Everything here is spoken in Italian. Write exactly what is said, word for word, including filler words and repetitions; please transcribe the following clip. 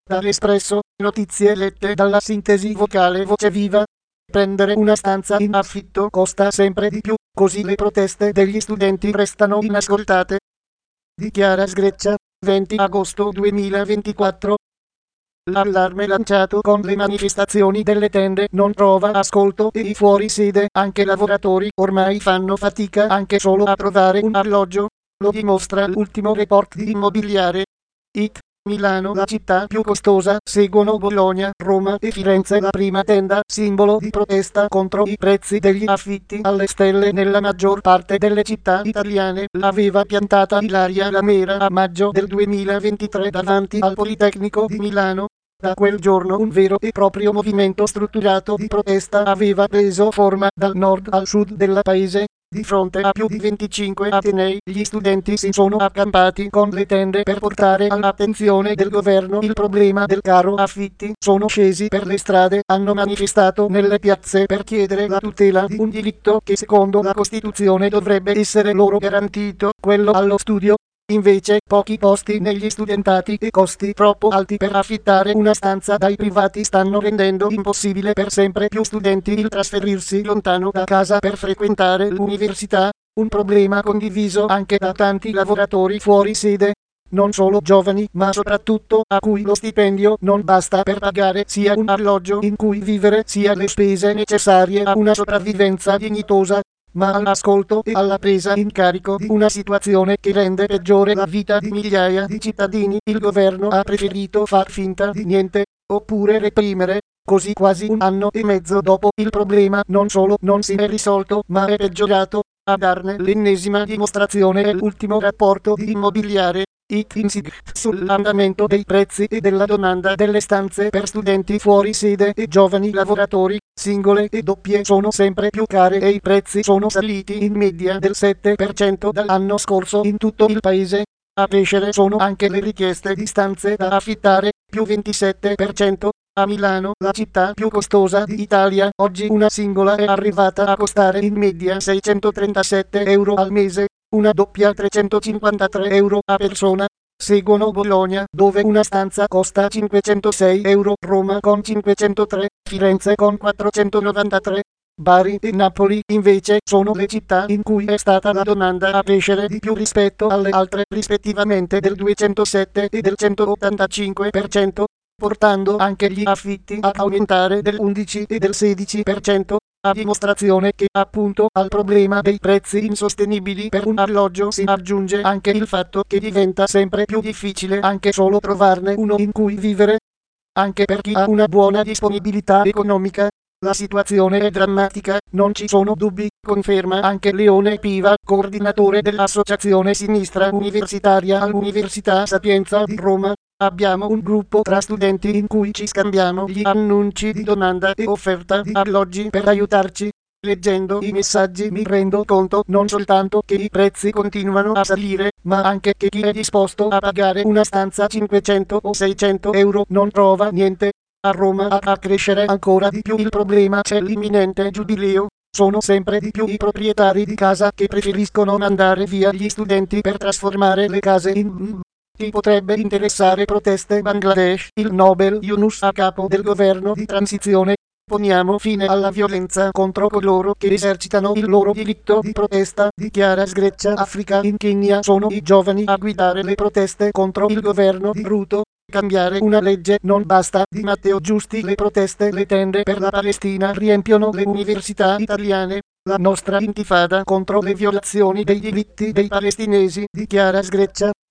Dall'Espresso, notizie lette dalla sintesi vocale Voce Viva. Prendere una stanza in affitto costa sempre di più, così le proteste degli studenti restano inascoltate. Dichiara Sgreccia, venti agosto duemilaventiquattro. L'allarme lanciato con le manifestazioni delle tende non trova ascolto e i fuorisede, anche lavoratori, ormai fanno fatica anche solo a trovare un alloggio. Lo dimostra l'ultimo report di Immobiliare. It. Milano, la città più costosa, seguono Bologna, Roma e Firenze, la prima tenda, simbolo di protesta contro i prezzi degli affitti alle stelle nella maggior parte delle città italiane. L'aveva piantata Ilaria Lamera a maggio del duemilaventitré davanti al Politecnico di Milano. Da quel giorno un vero e proprio movimento strutturato di protesta aveva preso forma dal nord al sud del paese. Di fronte a più di venticinque atenei, gli studenti si sono accampati con le tende per portare all'attenzione del governo il problema del caro affitti. Sono scesi per le strade, hanno manifestato nelle piazze per chiedere la tutela di un diritto che secondo la Costituzione dovrebbe essere loro garantito, quello allo studio. Invece, pochi posti negli studentati e costi troppo alti per affittare una stanza dai privati stanno rendendo impossibile per sempre più studenti il trasferirsi lontano da casa per frequentare l'università, un problema condiviso anche da tanti lavoratori fuori sede, non solo giovani ma soprattutto a cui lo stipendio non basta per pagare sia un alloggio in cui vivere sia le spese necessarie a una sopravvivenza dignitosa, ma all'ascolto e alla presa in carico di una situazione che rende peggiore la vita di migliaia di cittadini, il governo ha preferito far finta di niente, oppure reprimere. Così quasi un anno e mezzo dopo il problema non solo non si è risolto ma è peggiorato. A darne l'ennesima dimostrazione è l'ultimo rapporto di Immobiliare. It Insig sull'andamento dei prezzi e della domanda delle stanze per studenti fuori sede e giovani lavoratori, singole e doppie sono sempre più care e i prezzi sono saliti in media del sette per cento dall'anno scorso in tutto il paese. A crescere sono anche le richieste di stanze da affittare, più ventisette per cento. A Milano, la città più costosa d'Italia, oggi una singola è arrivata a costare in media seicentotrentasette euro al mese, una doppia trecentocinquantatré euro a persona. Seguono Bologna, dove una stanza costa cinquecentosei euro, Roma con cinquecentotré, Firenze con quattrocentonovantatré. Bari e Napoli, invece, sono le città in cui è stata la domanda a crescere di più rispetto alle altre, rispettivamente del duecentosette e del centottantacinque per cento. Portando anche gli affitti ad aumentare dell'undici e del sedici per cento, a dimostrazione che, appunto, al problema dei prezzi insostenibili per un alloggio si aggiunge anche il fatto che diventa sempre più difficile anche solo trovarne uno in cui vivere. Anche per chi ha una buona disponibilità economica, la situazione è drammatica, non ci sono dubbi, conferma anche Leone Piva, coordinatore dell'Associazione Sinistra Universitaria all'Università Sapienza di Roma. Abbiamo un gruppo tra studenti in cui ci scambiamo gli annunci di domanda e offerta di alloggi per aiutarci. Leggendo i messaggi mi rendo conto non soltanto che i prezzi continuano a salire, ma anche che chi è disposto a pagare una stanza cinquecento o seicento euro non trova niente. A Roma a crescere ancora di più il problema c'è l'imminente giubileo. Sono sempre di più i proprietari di casa che preferiscono mandare via gli studenti per trasformare le case in... Ti potrebbe interessare proteste Bangladesh, il Nobel Yunus a capo del governo di transizione. Poniamo fine alla violenza contro coloro che esercitano il loro diritto di protesta, dichiara Sgreccia. Africa in Kenya sono i giovani a guidare le proteste contro il governo di Ruto. Cambiare una legge non basta, di Matteo Giusti le proteste, le tende per la Palestina riempiono le università italiane. La nostra intifada contro le violazioni dei diritti dei palestinesi, dichiara Sgreccia.